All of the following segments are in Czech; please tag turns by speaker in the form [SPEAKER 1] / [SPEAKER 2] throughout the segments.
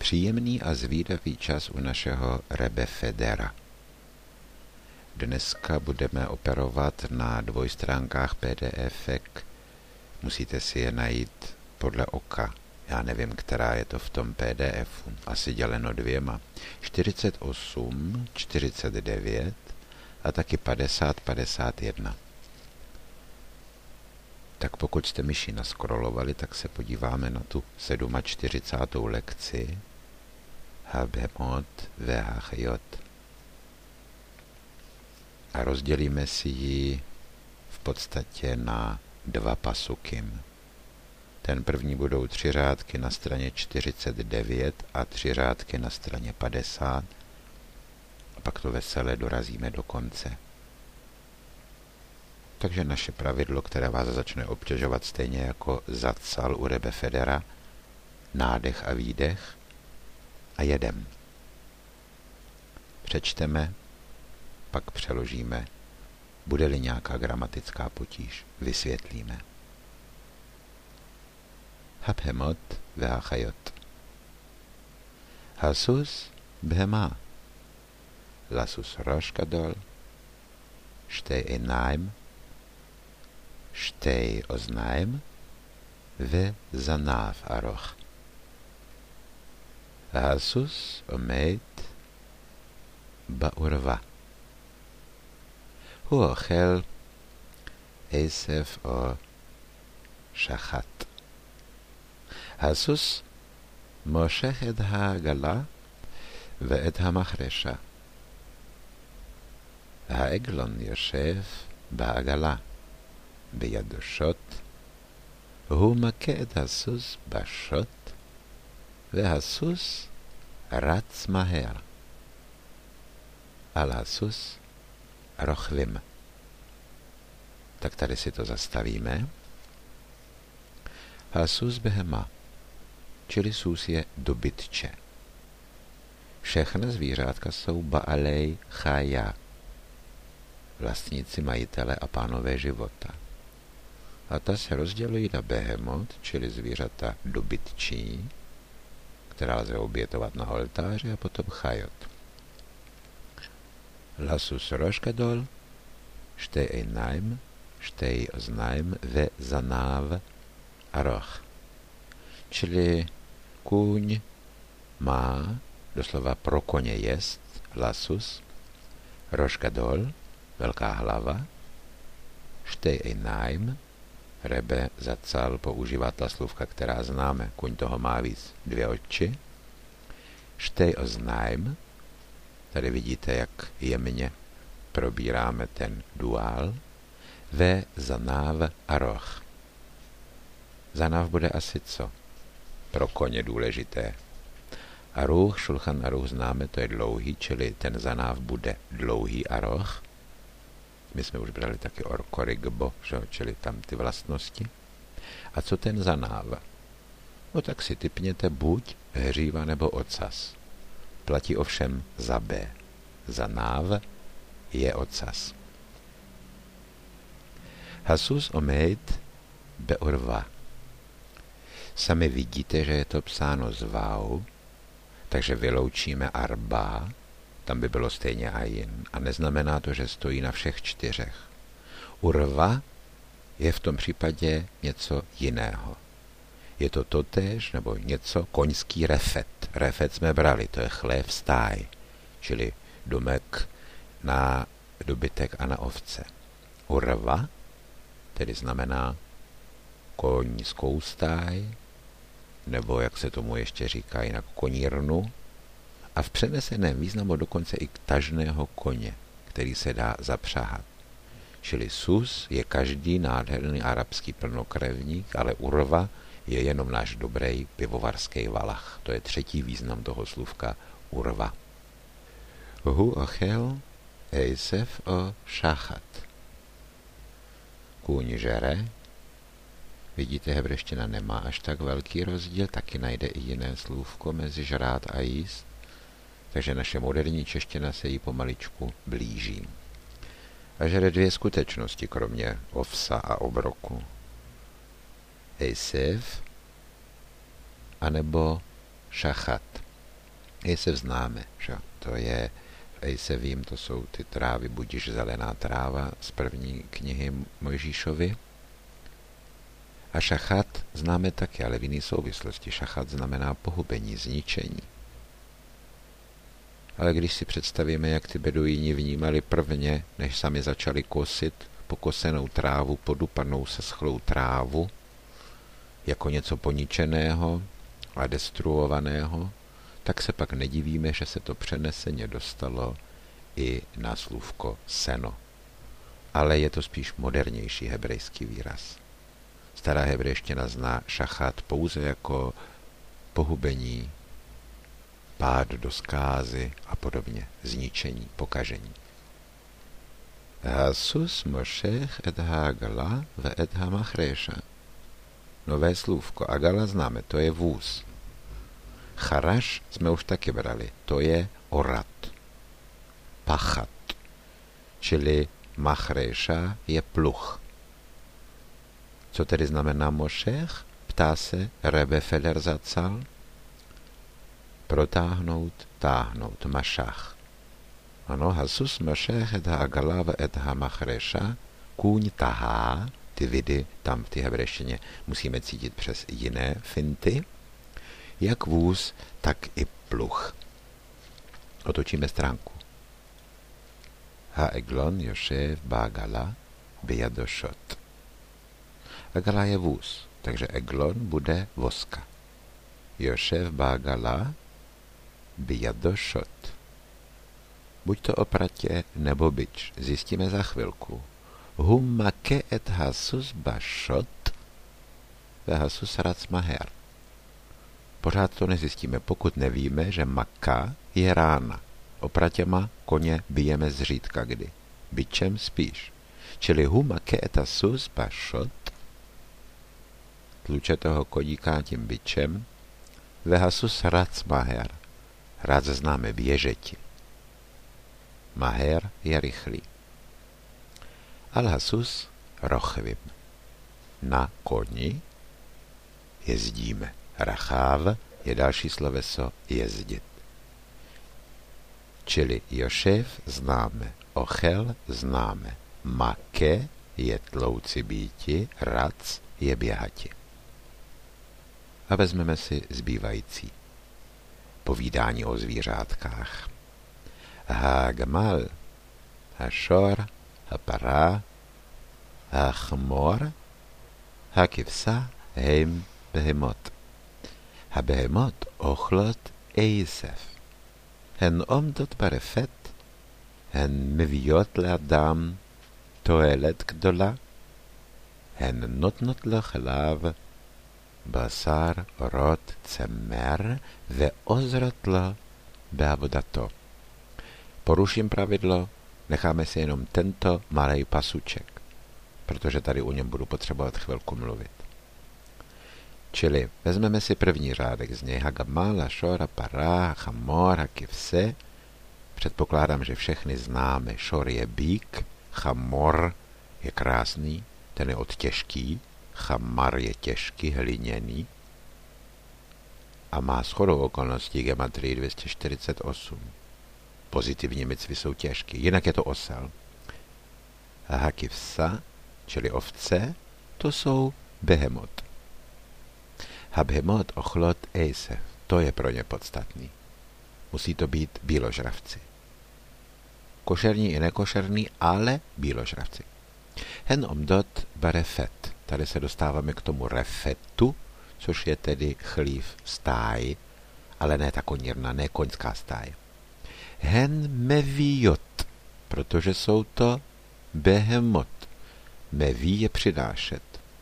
[SPEAKER 1] Příjemný a zvídavý čas u našeho Rebbe Federa. Dneska budeme operovat na 2 stránkách PDF-ek. Musíte si je najít podle oka. Já nevím, která je to v tom PDF-u. Asi děleno 2. 48, 49 a taky 50, 51. Tak pokud jste myši naskrolovali, tak se podíváme na tu 47. lekci Habemot ve'achayot. A rozdělíme si ji v podstatě na 2 pasukim. Ten první budou 3 řádky na straně 49 a 3 řádky na straně 50. A pak to veselé dorazíme do konce. Takže naše pravidlo, které vás začne obtěžovat stejně jako zacal u Rebbe Federa, nádech a výdech a jedem. Přečteme, pak přeložíme. Bude-li nějaká gramatická potíž, vysvětlíme. Habemot ve'achayot. Hasus behema. Lasus rosh gadol. Shtei einaim. Shtei oznaim. וזנב ארוך. הסוס עומד בעורבה. הוא אוכל עשב או שחת. הסוס מושך את העגלה ואת המחרשה. העגלון יושב בעגלה, בידו שוט. הוא מכה את הסוס בשוט, והסוס רץ מהר. על הסוס rochlím. Tak tady si to zastavíme. Hasus behema, čili sus je dobytče. Všechna zvířátka jsou baalej chaja, vlastníci, majitele a pánové života. A ta se rozdělují na behemot, čili zvířata dobytčí, která lze obětovat na oltáři, a potom chajot. Lasus rosh gadol, shtei einaim, shtei oznaim vezanav aroch. Čili kůň má, doslova pro koně jest, lasus, rosh gadol, velká hlava, shtei einaim, Rebbe zacal používá ta slůvka, která známe, kůň toho má víc, 2 oči, shtei oznaim, tady vidíte, jak jemně probíráme ten duál. Ve zanav aroch. Zanav bude asi co? Pro koně důležité. Aruch, šulchan aruch známe, to je dlouhý, čili ten zanav bude dlouhý aroch. My jsme už brali taky orkorigbo, čili tam ty vlastnosti. A co ten zanav? No tak si typněte buď hříva nebo ocas. Platí ovšem za B. Zanav je ocas. Hasus omeid beorva. Sami vidíte, že je to psáno z vau, takže vyloučíme arba, tam by bylo stejně ajin, a neznamená to, že stojí na všech 4. Urva je v tom případě něco jiného. Je to totéž, nebo něco, koňský refet. Refet jsme brali, to je chlév stáj, čili domek na dobytek a na ovce. Urva tedy znamená koňskou stáj, nebo jak se tomu ještě říká jinak, konírnu, a v přeneseném významu dokonce i tažného koně, který se dá zapřáhat. Čili sus je každý nádherný arabský plnokrevník, ale urva je jenom náš dobrý pivovarský valach. To je 3. význam toho slůvka urva. Hu ochel ejsef o šachat. Kůň žere. Vidíte, hebreština nemá až tak velký rozdíl, taky najde i jiné slůvko mezi žrát a jíst, takže naše moderní čeština se jí pomaličku blíží. A žere 2 skutečnosti, kromě ovsa a obroku. Ejsev anebo šachat. Ejsev známe, že? To je v Ejsevím, to jsou ty trávy, budiž zelená tráva z první knihy Mojžíšovy. A šachat známe taky, ale v jiné souvislosti. Šachat znamená pohubení, zničení. Ale když si představíme, jak ty beduíni vnímali prvně, než sami začali kosit pokosenou trávu, podupanou seschlou trávu, jako něco poničeného a destruovaného, tak se pak nedivíme, že se to přeneseně dostalo i na slůvko seno. Ale je to spíš modernější hebrejský výraz. Stará hebrejština zná šachat pouze jako pohubení, pád do zkázy a podobně, zničení, pokažení. Hasus mošech et hagala ve et hamachreša. Nové slůvko. Agala známe, to je vůz. Charaš jsme už taky brali, to je orat. Pachat. Čili machreša je pluch. Co tedy znamená mošech? Ptá se Rebbe Feller Zacal. Protáhnout, táhnout, mašach. Ano, hasus mošech et hagala ve et hamachreša. Kůň tahá, ty vidy tam v té hebrejštině musíme cítit přes jiné finty, jak vůz, tak i pluch. Otočíme stránku. Ha'eglon yoshev ba'agala biyadoshot. Agala je vůz, takže eglon bude voska. Yoshev ba'agala biyadoshot. Buď to opratě nebo bič, zjistíme za chvilku. Hum make et hasus bashot ve hasus rac maher. Pořád to nezjistíme, pokud nevíme, že maka je rána. Opratěma koně bijeme zřídka kdy. Bičem spíš. Čili hum make et hasus bashot, tluče toho koníka tím bičem, ve hasus rac maher. Rac známe běžeti. Maher je rychlý. Al-hasus rochvim. Na koni jezdíme. Rachav je další sloveso jezdit. Čili Jošev známe, Ochel známe, Make je tlouci býti, Rac je běhati. A vezmeme si zbývající. Povídání o zvířátkách. Hagmal, Hashor, הפרה, החמור, הכבשה הם בהמות. הבהמות אוכלות עשב. הן עומדות ברפת, הן מביאות לאדם תועלת גדולה, הן נותנות לו חלב, בשר, רוט, צמר ועוזרות לו בעבודתו. Poruším pravidlo, necháme si jenom tento malej pasuček, protože tady o něm budu potřebovat chvilku mluvit. Čili vezmeme si první řádek z něj. Hagamal, Hashor, Para, Chamor, Hakivse. Předpokládám, že všechny známe. Šor je bík, Chamor je krásný, ten je odtěžký, Chamar je těžký, hliněný a má shodou okolností gematrii 248. Pozitivní micvy jsou těžké, jinak je to osel. A hakivsa, čili ovce, to jsou behemot. Habhemot ochlot ejsef, to je pro ně podstatný. Musí to být bíložravci. Košerní i nekošerní, ale bíložravci. Hen omdot barefet, tady se dostáváme k tomu refetu, což je tedy chlív stáj, ale ne ta konírna, ne koňská stáj. Hen meviot, protože jsou to behemot. Meví je přinášet.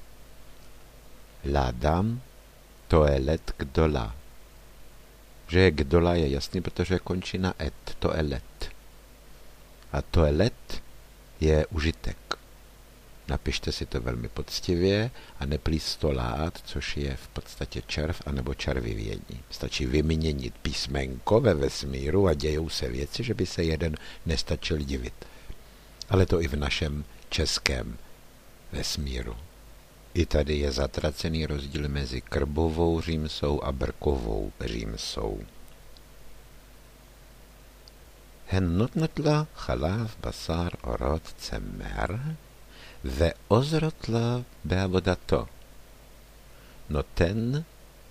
[SPEAKER 1] Ládám toelet gdola. Že je gdola je jasný, protože končí na et, toelet. A toelet je užitek. Napište si to velmi poctivě a neplistolát, což je v podstatě červ anebo červivění. Stačí vyměnit písmenko ve vesmíru a dějou se věci, že by se jeden nestačil divit. Ale to i v našem českém vesmíru. I tady je zatracený rozdíl mezi krbovou římsou a brkovou římsou. הן נותנות לו חלב, בשר, אורות, צמר, ועוזרות לו בעבודתו. נותן,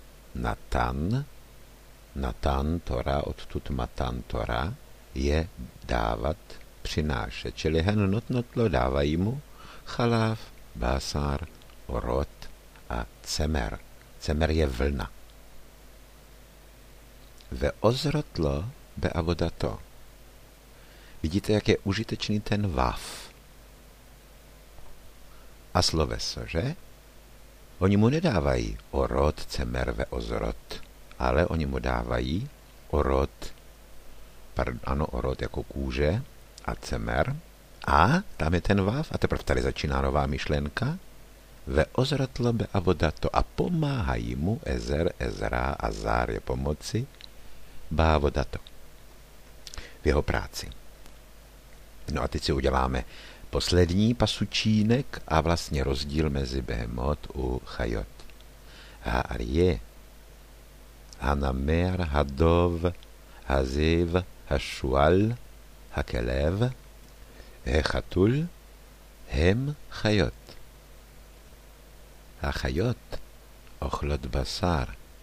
[SPEAKER 1] natan Tora, odtud matan Tora, je dávat, přinášet. Čili hen notnotlo dávají mu chalav, básár, orot a cemer. Cemer je vlna. Ve ozrotlo beavodato. Vidíte, jak je užitečný ten vav. A sloveso, že? Oni mu nedávají orot, cemer, ve ozrot, ale oni mu dávají orot jako kůže a cemer. A tam je ten vav, a teprve tady začíná nová myšlenka. Ve ozrotlo beavodato a pomáhají mu Ezer, Ezra, Azar je pomoci, beavodato v jeho práci. No a teď si uděláme poslední pasučínek a vlastně rozdíl mezi behemot u chajot. Ha'arye, hanamer, hadov, haziv, hashual, hakelev, hechatul, הם חיות. החיות אוכלות בשר.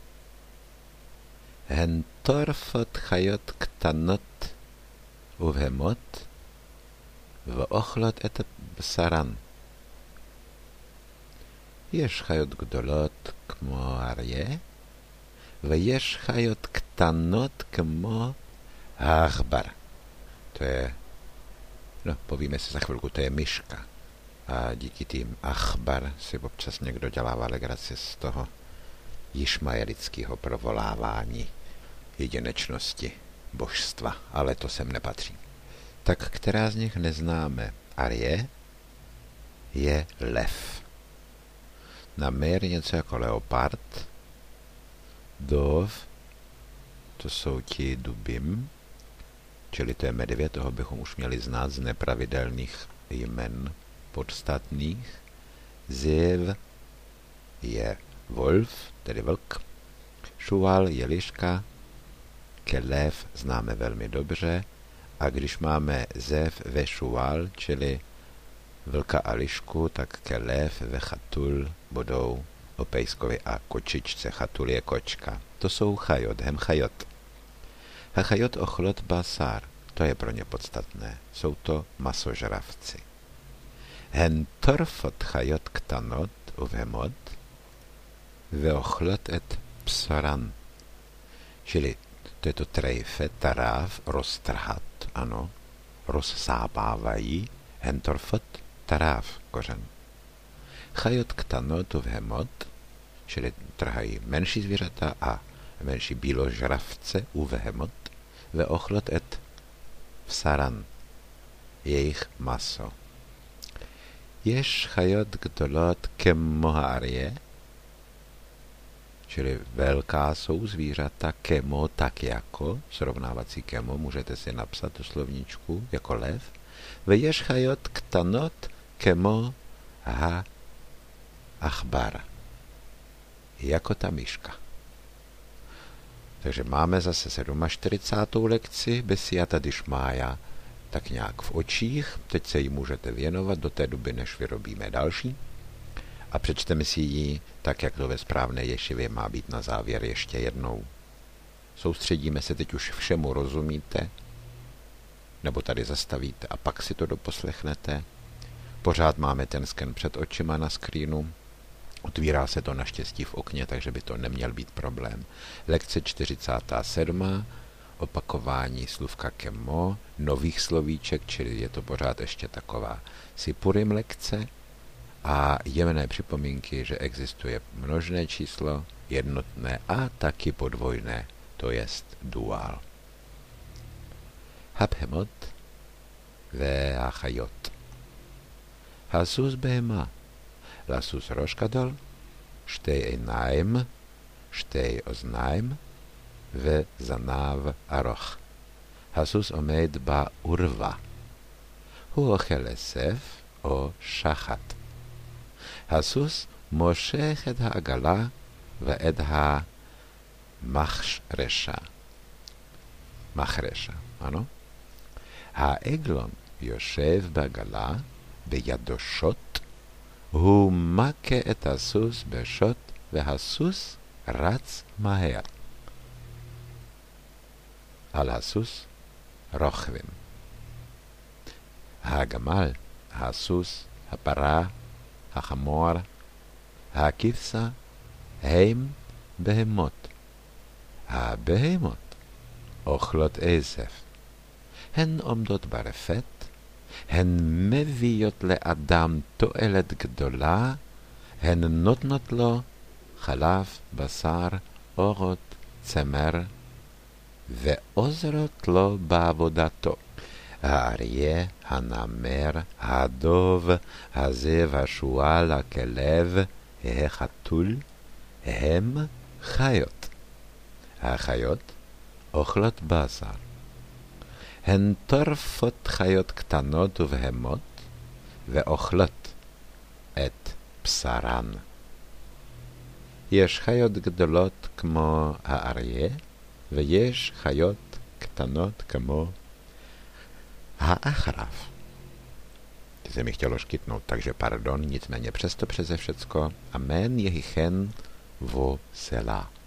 [SPEAKER 1] הן טורפות חיות קטנות ובהמות ואוכלות את בשרן. יש חיות גדולות כמו אריה, ויש חיות קטנות כמו העכבר. To je, povíme si za chvilku, to je myška. A díky tým achbar si občas někdo dělává legraci z toho jišmajelického provolávání jedinečnosti božstva, ale to sem nepatří. Tak která z nich neznáme? Arje je lev. Namer je něco jako leopard. Dov, to jsou ti dubim, čili to je medvěd, toho bychom už měli znát z nepravidelných jmen podstatných. Zev je wolf, tedy vlk. Šuval je liška. Kelev známe velmi dobře. A když máme zev ve šuval, čili vlka a lišku, tak kelev ve chatul budou o pejskovi a kočičce. Chatul je kočka. To jsou chajot, hem chajot. A chajot ochlot basar, to je pro ně podstatné. Jsou to masožravci. Hen torfot chajot ktanot uvhemot veochlot et psaran. Čili to je to trejfe, taráv, roztrhat, ano, rozsápávají, hen torfot, taráv, kořen. Chajot ktanot uvhemot, čili trhají menší zvířata a menší bíložravce uvhemot, veochlot et psaran, jejich maso. Ješ chajot gdolot kemo ha'arje, čili velká jsou zvířata, kemo tak jako, srovnávací kemo, můžete si napsat tu slovníčku jako lev. Veješ chajot ktanot kemo ha'achbar, jako ta myška. Takže máme zase 47. lekci Besijata Dišmája tak nějak v očích. Teď se jí můžete věnovat do té doby, než vyrobíme další. A přečteme si ji tak, jak to ve správné ješivě má být na závěr ještě jednou. Soustředíme se, teď už všemu rozumíte, nebo tady zastavíte a pak si to doposlechnete. Pořád máme ten sken před očima na screenu. Otvírá se to naštěstí v okně, takže by to neměl být problém. Lekce 47. Opakování slůvka kemo, nových slovíček, čili je to pořád ještě taková sipurim lekce a jemné připomínky, že existuje množné číslo, jednotné a taky podvojné, to jest duál. Habhemot ve achajot. Hasus behema. Lasus ראש גדול, שתי עיניים, שתי אוזניים וזנב ארוך. הסוס עומד בעורבה. הוא אוכל עשב או שחת. הסוס מושך את העגלה ואת המחרשה. מחרשה, ano? העגלון יושב בעגלה, בידו שוט, הוא מכה את הסוס בשוט, והסוס רץ מהר. על הסוס רוכבים. הגמל, הסוס, הפרה, החמור, הכבשה, הם בהמות. הבהמות אוכלות עשב. הן עומדות ברפת, הן מביאות לאדם תועלת גדולה, הן נותנות לו חלב, בשר, אורות, צמר, ועוזרות לו בעבודתו. האריה, הנמר, הדוב, הזאב, השועל, הכלב, החתול, הם חיות. החיות אוכלות בשר. הן טורפות חיות קטנות ובהמות, ואוכלות את בשרן. יש חיות גדולות כמו האריה, ויש חיות קטנות כמו העכraw. Ty mi chciało szkitnąć, także pardon, nicméně přesto přeze všecko. Amen, jehichem vo sela.